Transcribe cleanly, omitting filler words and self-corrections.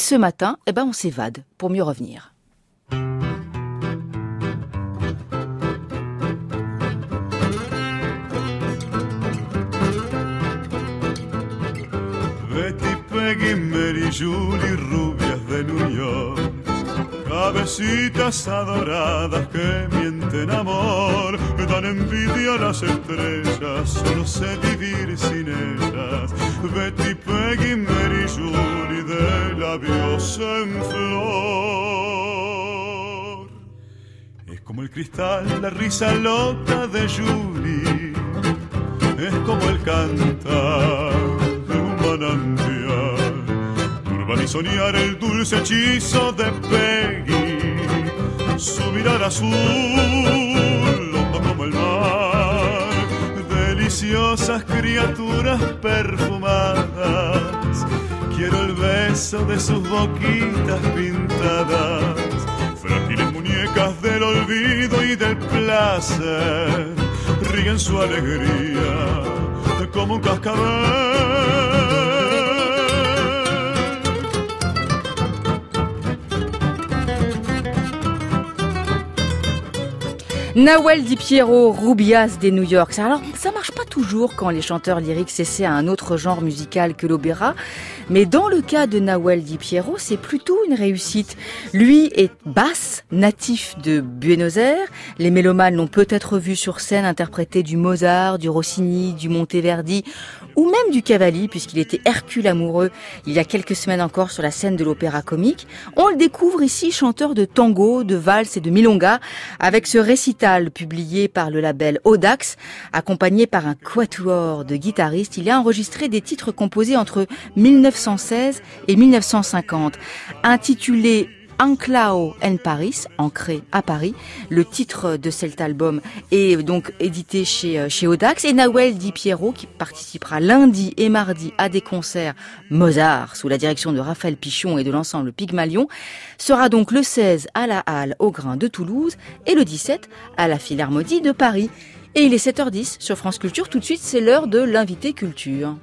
ce matin, on s'évade pour mieux revenir. Betty, Peggy, Mary, Julie, rubias de New York, cabecitas adoradas que mienten amor, dan envidia a las estrellas, solo sé vivir sin ellas. Betty, Peggy, Mary, Julie, de labios en flor. Es como el cristal, la risa loca de Julie, es como el cantar de un manantial, turban y soñar el dulce hechizo de Peggy, su mirar azul, hondo como el mar, deliciosas criaturas perfumadas, quiero el beso de sus boquitas pintadas, frágiles muñecas del olvido y del placer, ríen su alegría como un cascabel. Nawel Di Piero, Rubias de New York. Alors, ça marche pas toujours quand les chanteurs lyriques s'essaient à un autre genre musical que l'opéra, mais dans le cas de Nawel Di Piero, c'est plutôt une réussite. Lui est basse, natif de Buenos Aires. Les mélomanes l'ont peut-être vu sur scène interpréter du Mozart, du Rossini, du Monteverdi ou même du Cavalli, puisqu'il était Hercule amoureux il y a quelques semaines encore sur la scène de l'opéra comique. On le découvre ici chanteur de tango, de valse et de milonga, avec ce récital publié par le label Audax, accompagné par un quatuor de guitaristes. Il a enregistré des titres composés entre 1916 et 1950, intitulé Anclao en Paris, ancré à Paris. Le titre de cet album est donc édité chez Audax. Et Nawel Di Piero, qui participera lundi et mardi à des concerts Mozart sous la direction de Raphaël Pichon et de l'ensemble Pygmalion, sera donc le 16 à la Halle au Grain de Toulouse et le 17 à la Philharmonie de Paris. Et il est 7h10 sur France Culture. Tout de suite, c'est l'heure de l'invité culture.